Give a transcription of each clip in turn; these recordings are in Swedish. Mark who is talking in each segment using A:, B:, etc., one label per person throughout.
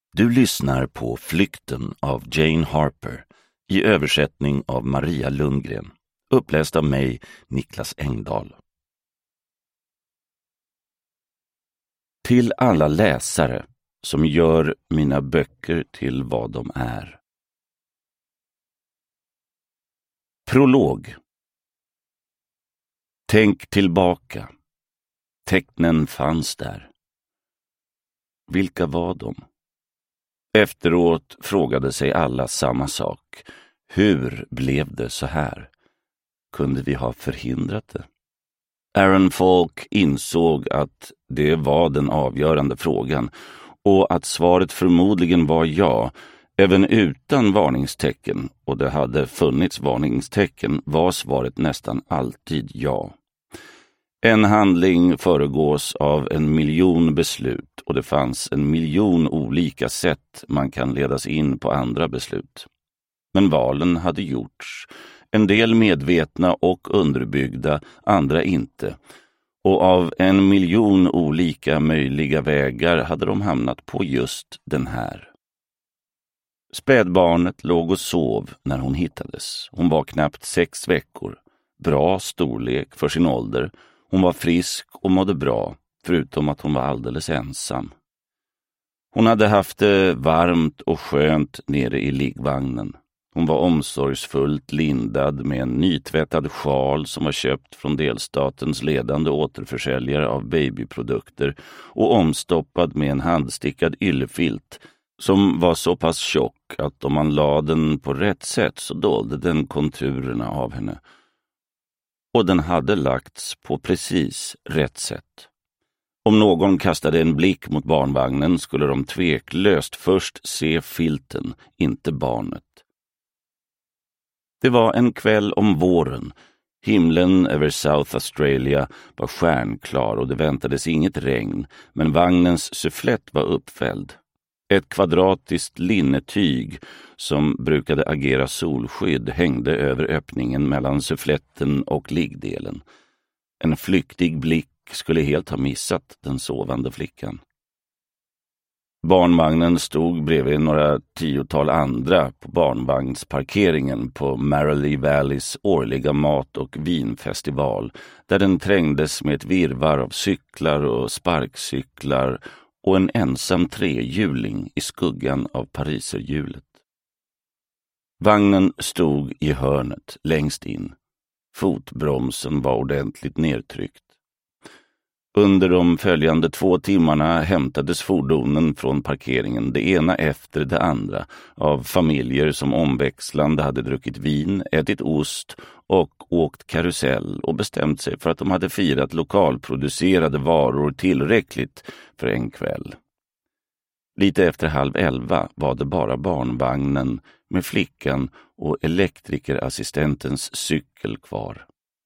A: Du lyssnar på Flykten av Jane Harper i översättning av Maria Lundgren, uppläst av mig, Niklas Engdahl. Till alla läsare som gör mina böcker till vad de är. Prolog. Tänk tillbaka. Tecknen fanns där. Vilka var de? Efteråt frågade sig alla samma sak. Hur blev det så här? Kunde vi ha förhindrat det? Aaron Falk insåg att det var den avgörande frågan och att svaret förmodligen var ja. Även utan varningstecken, och det hade funnits varningstecken, var svaret nästan alltid ja. En handling föregås av 1 miljon beslut och det fanns 1 miljon olika sätt man kan ledas in på andra beslut. Men valen hade gjorts. En del medvetna och underbyggda, andra inte. Och av 1 miljon olika möjliga vägar hade de hamnat på just den här. Spädbarnet låg och sov när hon hittades. Hon var knappt 6 veckor. Bra storlek för sin ålder. Hon var frisk och mådde bra, förutom att hon var alldeles ensam. Hon hade haft det varmt och skönt nere i liggvagnen. Hon var omsorgsfullt lindad med en nytvättad sjal som var köpt från delstatens ledande återförsäljare av babyprodukter och omstoppad med en handstickad yllefilt som var så pass tjock att om man la den på rätt sätt så dolde den konturerna av henne. Och den hade lagts på precis rätt sätt. Om någon kastade en blick mot barnvagnen skulle de tveklöst först se filten, inte barnet. Det var en kväll om våren. Himlen över South Australia var stjärnklar och det väntades inget regn, men vagnens sufflett var uppfälld. Ett kvadratiskt linnetyg som brukade agera solskydd hängde över öppningen mellan suffletten och liggdelen. En flyktig blick skulle helt ha missat den sovande flickan. Barnvagnen stod bredvid några 10-tal andra på barnvagnsparkeringen på Marley Valleys årliga mat- och vinfestival, där den trängdes med ett virvar av cyklar och sparkcyklar och en ensam trehjuling i skuggan av pariserhjulet. Vagnen stod i hörnet längst in. Fotbromsen var ordentligt nedtryckt. Under de följande 2 timmarna hämtades fordonen från parkeringen, det ena efter det andra, av familjer som omväxlande hade druckit vin, ätit ost och åkt karusell och bestämt sig för att de hade firat lokalproducerade varor tillräckligt för en kväll. Lite efter 10:30 var det bara barnvagnen med flickan och elektrikerassistentens cykel kvar.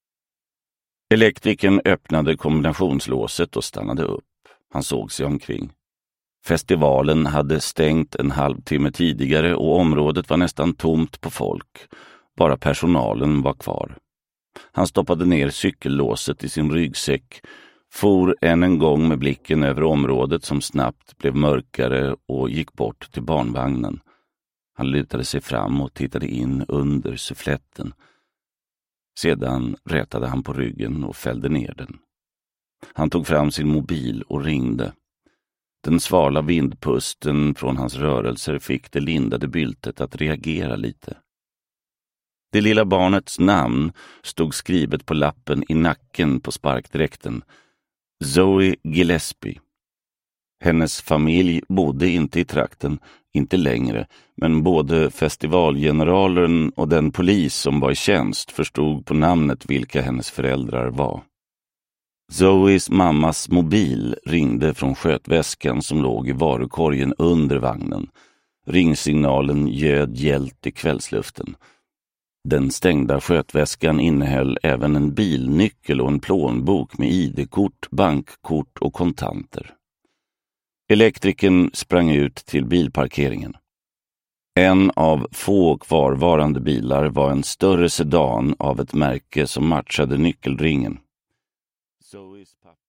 A: Elektrikern öppnade kombinationslåset och stannade upp. Han såg sig omkring. Festivalen hade stängt en halvtimme tidigare och området var nästan tomt på folk. Bara personalen var kvar. Han stoppade ner cykellåset i sin ryggsäck, for än en gång med blicken över området som snabbt blev mörkare och gick bort till barnvagnen. Han lutade sig fram och tittade in under suffletten. Sedan rätade han på ryggen och fällde ner den. Han tog fram sin mobil och ringde. Den svala vindpusten från hans rörelser fick det lindade byltet att reagera lite. Det lilla barnets namn stod skrivet på lappen i nacken på sparkdräkten. Zoe Gillespie. Hennes familj bodde inte i trakten, inte längre, men både festivalgeneralen och den polis som var i tjänst förstod på namnet vilka hennes föräldrar var. Zoes mammas mobil ringde från skötväskan som låg i varukorgen under vagnen. Ringsignalen ljöd gällt i kvällsluften. Den stängda skötväskan innehöll även en bilnyckel och en plånbok med ID-kort, bankkort och kontanter. Elektrikern sprang ut till bilparkeringen. En av få kvarvarande bilar var en större sedan av ett märke som matchade nyckelringen. Zoes pappa